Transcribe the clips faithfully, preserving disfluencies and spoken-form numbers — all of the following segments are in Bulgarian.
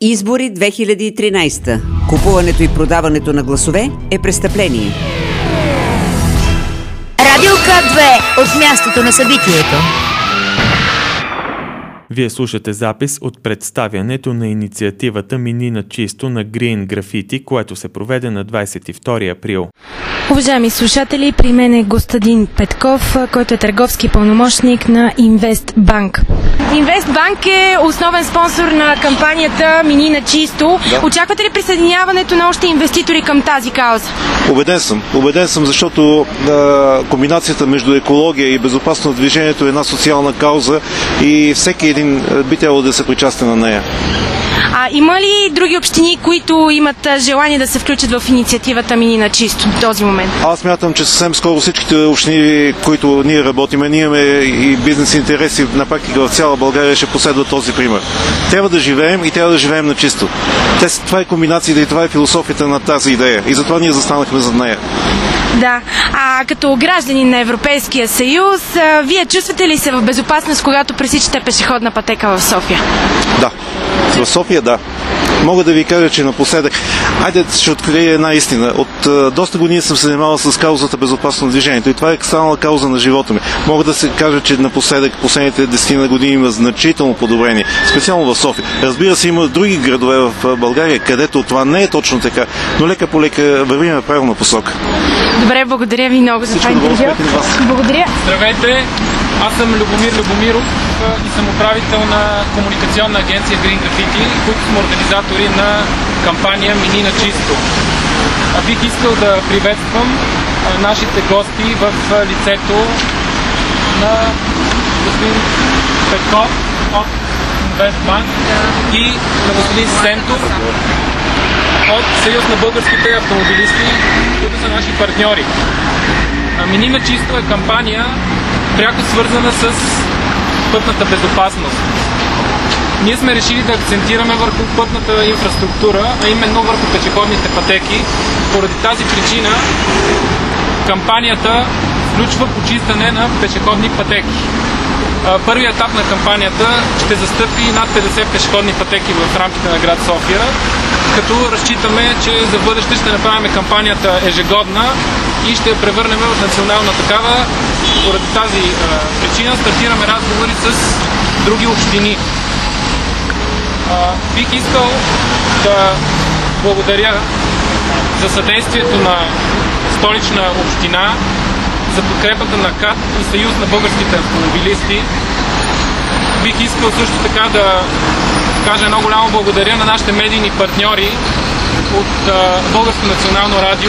Избори две хиляди и тринадесета. Купуването и продаването на гласове е престъпление. Радио К две от мястото на събитието. Вие слушате запис от представянето на инициативата Мини на чисто на Green Graffiti, което се проведе на двадесет и втори април. Уважаеми слушатели, при мен е Костадин Петков, който е търговски пълномощник на Инвестбанк. Инвестбанк е основен спонсор на кампанията Мини на чисто. Да. Очаквате ли присъединяването на още инвеститори към тази кауза? Убеден съм. Убеден съм, защото а, комбинацията между екология и безопасно движението е една социална кауза и всеки един би трябвало да се причастен на нея. А има ли други общини, които имат желание да се включат в инициативата Мини на чисто до този момент? Аз смятам, че съвсем скоро всичките общини, които ние работиме, ние имаме и бизнес интереси на практика в цяла България, ще последват този пример. Трябва да живеем и трябва да живеем на чисто. Това е комбинацията и това е философията на тази идея. И затова ние застанахме зад нея. Да. А като граждани на Европейския съюз, вие чувствате ли се в безопасност, когато пресичате пешеходна пътека в София? Да. В София, да. Мога да ви кажа, че напоследък... Айде, ще открия една истина. От а, доста години съм се занимавал с каузата безопасно движението и това е станала кауза на живота ми. Мога да се кажа, че напоследък, последните десет години има значително подобрение, специално в София. Разбира се, има други градове в България, където това не е точно така, но лека по лека вървим в правилна посока. Добре, благодаря ви много за това интервю. Благодаря. Здравейте, аз съм Любомир Любомиров и съм управител на комуникационна агенция Green Graffiti, които сме организатори на кампания Мини на чисто. Бих искал да приветствам нашите гости в лицето на господин Петков от Инвестбанк и на господин Сентов от Съюз на българските автомобилисти, които са наши партньори. Мини на чисто е кампания, пряко свързана с пътната безопасност. Ние сме решили да акцентираме върху пътната инфраструктура, а именно върху пешеходните пътеки. Поради тази причина кампанията включва почистване на пешеходни пътеки. Първият етап на кампанията ще застъпи над петдесет пешеходни пътеки в рамките на град София, като разчитаме, че за бъдеще ще направим кампанията ежегодна и ще я превърнем в национална такава. Поради тази а, причина стартираме разговори с други общини. А, бих искал да благодаря за съдействието на Столична община, за подкрепата на КАТ и Съюз на българските автомобилисти. Бих искал също така да кажа едно голямо благодаря на нашите медийни партньори от а, Българско национално радио,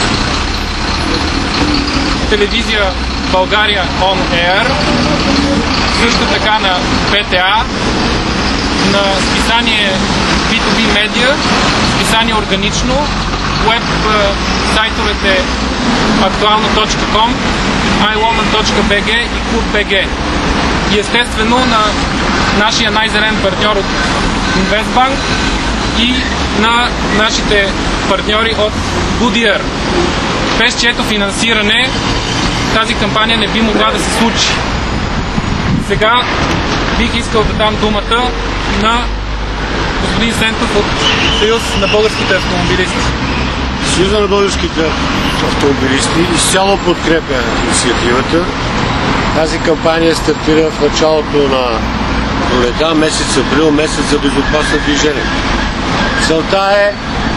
телевизия България On Air, също така на БТА, на списание би ту би Media, списание Органично, веб сайтовете актуално точка ком, ай ломан точка би джи и клуб точка би джи. И естествено на нашия най-зелен партньор от Инвестбанк и на нашите партньори от Goodyear, без чието финансиране тази кампания не би могла да се случи. Сега бих искал да дам думата на господин Сентов от Съюз на българските автомобилисти. Съюза на българските автомобилисти изцяло подкрепя инициативата. Тази кампания стартира в началото на пролета, месец април, месец за безопасно движение. Целта е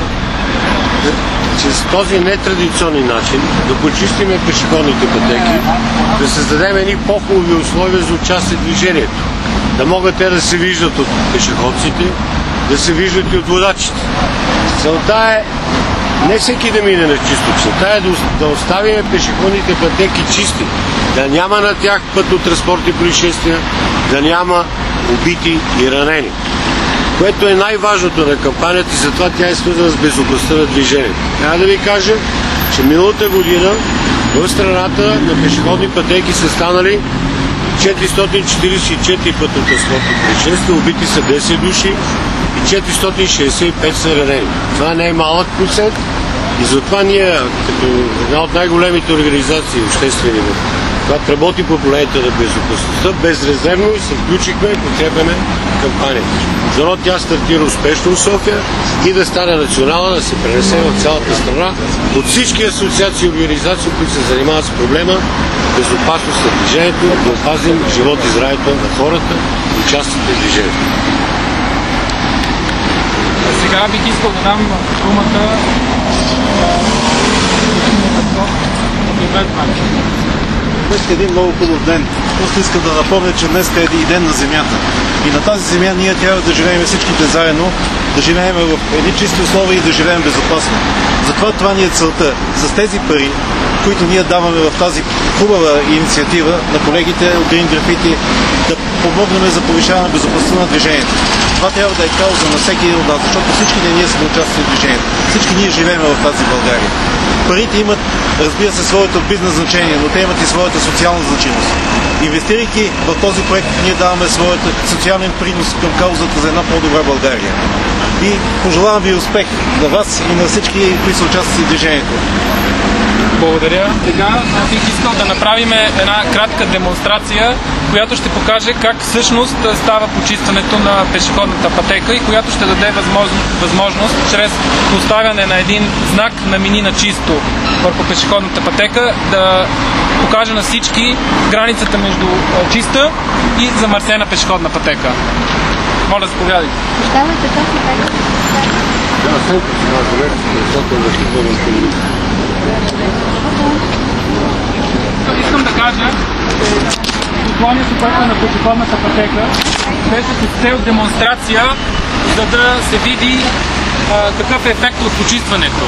чрез този нетрадиционен начин да почистиме пешеходните пътеки, да създадем едни по-хубави условия за участие в движението. Да могат те да се виждат от пешеходците, да се виждат и от водачите. Целта е не всеки да мине на чисто. Целта е да оставим пешеходните пътеки чисти, да няма на тях пътно-транспортни происшествия, да няма убити и ранени. Което е най-важното на кампанията и затова тя е свързана с безопасността на движението. Трябва да ви кажа, че миналата година в страната на пешеходни пътеки са станали четиристотин четиридесет и четири пътно-транспортни происшествия, убити са десет души и четиристотин шестдесет и пет са ранени. Това не е малък процент и затова ние, като една от най-големите организации обществени в която работи по проблемите на безопасността, безрезервно се включихме и подкрепяме кампанията. Дано тя стартира успешно в София и да стане национална, да се пренесе в цялата страна от всички асоциации и организации, които се занимават с проблема безопасност на движението, да опазим живот и здравето на хората, участниците в движението. Сега бих искал да дам думата от Инвест Банк. Днес е един много хубав ден. Просто искам да напомня, че днес е и ден на земята. И на тази земя ние трябва да живеем всичките заедно, да живеем в едни чисти условия и да живеем безопасно. Затова това ни е целта. С тези пари, които ние даваме в тази хубава инициатива на колегите от Green Graffiti, да помогнем за повишаване на безопасността на движението. Това трябва да е кауза на всеки един от нас, защото всички ние сме участници в движението. Всички ние живеем в тази България. Парите имат, разбира се, своето бизнес значение, но те имат и своята социална значимост. Инвестирайки в този проект, ние даваме своят социален принос към каузата за една по-добра България. И пожелавам ви успех на вас и на всички, които са участници в движението. Благодаря. Сега бих искал да направим една кратка демонстрация, която ще покаже как всъщност става почистването на пешеходната пътека и която ще даде възможност, възможност чрез поставяне на един знак на мини на чисто върху пешеходната пътека да покаже на всички границата между чиста и замърсена пешеходна пътека. Моля, заповядайте. Давайте точно така. Искам да кажа, посланието, което е на пешеходната пътека, беше с цел демонстрация, за да се види а, какъв е ефект от почистването.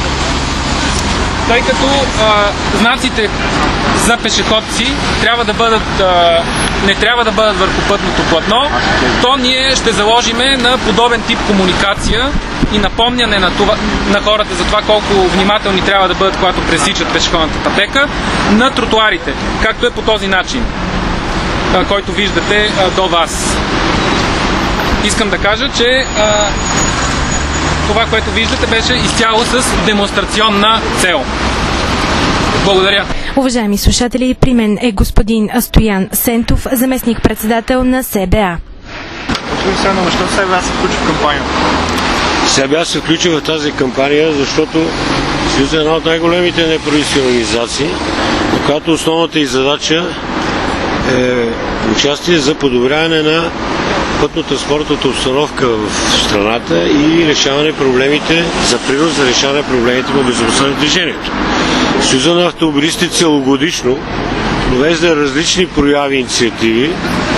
Тъй като а, знаците за пешеходци трябва да бъдат, а, не трябва да бъдат върху пътното платно, то ние ще заложиме на подобен тип комуникация и напомняне на, това, на хората за това колко внимателни трябва да бъдат, когато пресичат пешеходната пътека, на тротуарите, както е по този начин, а, който виждате а, до вас. Искам да кажа, че а, това, което виждате, беше изцяло с демонстрационна цел. Благодаря. Уважаеми слушатели, при мен е господин Стоян Сентов, заместник-председател на С Б А. Господин Сенов, защо С Б А се включи в кампанията? С Б А се включи в тази кампания, защото Съюз е една от най-големите неправителствени организации, на която основната и задача е участие за подобряване на пътно-транспортната обстановка в страната и решаване проблемите, за принос за решаване проблемите по безопасността на движението. Съюза на автомобилистите целогодишно провежда различни прояви и инициативи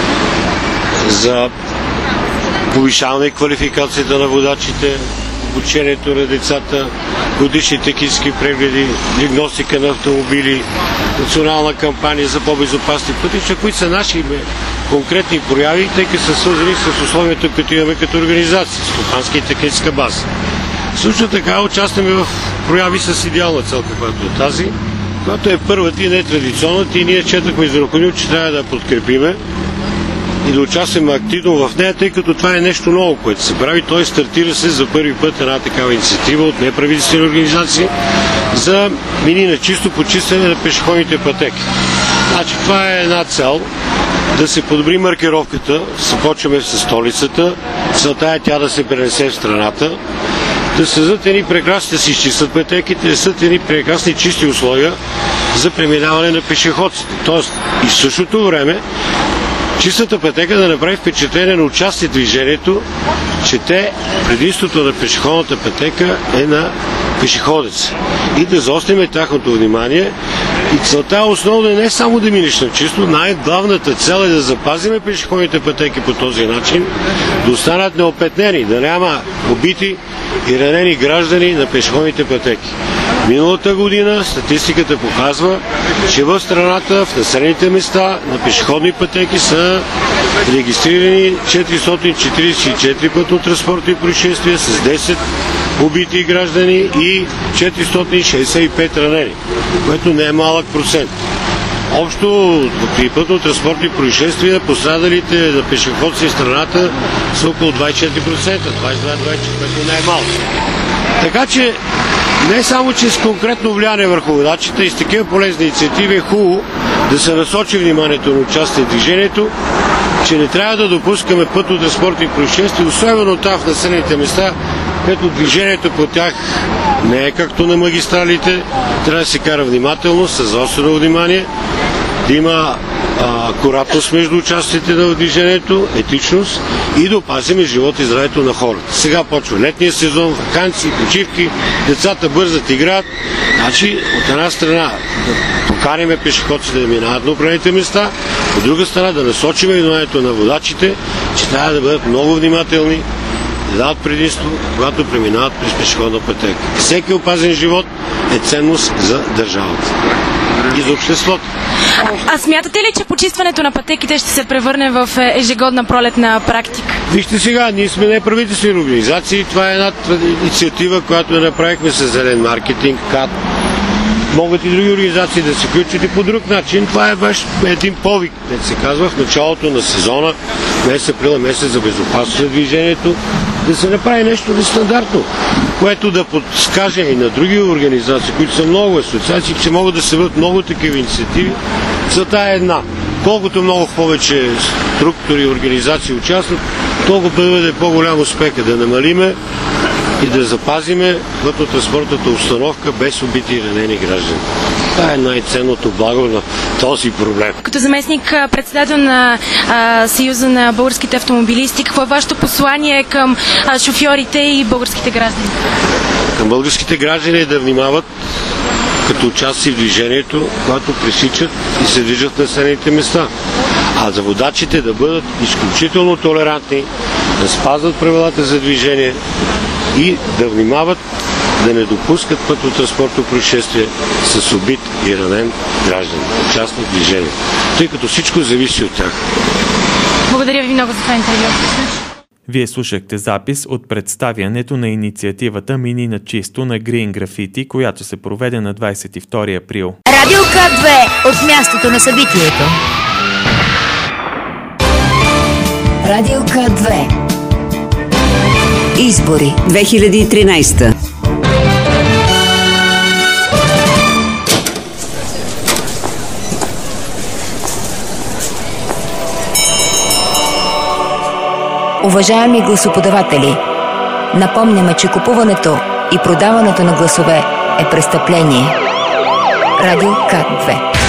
за повишаване квалификацията на водачите, обучението на децата, годишни технически прегледи, диагностика на автомобили, национална кампания за по-безопасни пътища, които са наши конкретни прояви, тъй като са свързани с условията, които имаме като организация, стопанска и техническа база. Също така участваме в прояви с идеална цел, каквато е тази, която е първата и нетрадиционната, и ние четахме за необходимо, че трябва да я подкрепиме и да участваме активно в нея, тъй като това е нещо ново, което се прави. Той стартира се за първи път една такава инициатива от неправителствени организации за мини на чисто почистване на пешеходните пътеки. Значи това е една цел да се подобри маркировката. Започваме с столицата. Целта е тя да се пренесе в страната, да създадат едни прекрасни, да се изчистват пътеките, да създадат едни прекрасни чисти условия за преминаване на пешеходците. Тоест и в същото време чистата пътека да направи впечатление на участие в движението, че те, предимството на пешеходната пътека е на пешеходец. И да заострим тяхното внимание. И целта е основно е не само да минеш на чисто, най-главната цел е да запазиме пешеходните пътеки по този начин, да останат неопетнени, да няма убити и ранени граждани на пешеходните пътеки. Миналата година статистиката показва, че в страната, в населените места на пешеходни пътеки са регистрирани четиристотин четиридесет и четири пътно-транспортни происшествия с десет убити граждани и четиристотин шестдесет и пет ранени, което не е малък процент. Общо при пътно-транспортни происшествия пострадалите на пешеходци в страната са около двадесет и четири процента, двадесет и два двадесет и четири, което не е малко. Така че не само, че с конкретно влияние върху водачите и с такива полезни инициативи е хубаво да се насочи вниманието на участие в движението, че не трябва да допускаме пътно-транспортни происшествия, особено там в населените места, където движението по тях не е както на магистралите, трябва да се кара внимателно, с заострено внимание, да има акуратност между участите в движението, етичност и да опазим живота и здравето на хората. Сега почва летния сезон, ваканции, почивки, децата бързат, играят. Значи, от една страна да поканиме пешеходците да минават на определените места, от друга страна да насочим вниманието на водачите, че трябва да бъдат много внимателни, да дадат предимство, когато преминават през пешеходна пътека. Всеки опазен живот е ценност за държавата и за обществото. А смятате ли, че почистването на пътеките ще се превърне в ежегодна пролетна практика? Вижте сега, ние сме неправителствени организации. Това е една инициатива, която я направихме с зелен маркетинг, КАТ. Могат и други организации да се включат и по друг начин. Това е баш един повик, да се казва, в началото на сезона, месец април, месец за безопасност на движението, да се направи нещо нестандартно, което да подскаже и на други организации, които са много асоциации, че могат да се бъдат много такива инициативи. Целта е една. Колкото много повече структури и организации участват, толкова да бъде по-голям успех да намалиме и да запазиме пътно-транспортната обстановка без убити и ранени граждани. Това е най-ценното благо на този проблем. Като заместник председател на а, Съюза на българските автомобилисти, какво е вашето послание към а, шофьорите и българските граждани? Към българските граждани е да внимават като участие в движението, когато пресичат и се движат на населените места. А за водачите да бъдат изключително толерантни, да спазват правилата за движение и да внимават да не допускат пътно-транспортно происшествие с убит и ранен граждан, участник в движение, тъй като всичко зависи от тях. Благодаря ви много за това интервю. Вие слушахте запис от представянето на инициативата Мини на чисто на Green Graffiti, която се проведе на двадесет и втори април. Радио К две от мястото на събитието. Радио К две. Избори две хиляди и тринадесета. Уважаеми гласоподаватели, напомняме, че купуването и продаването на гласове е престъпление. Радио К две.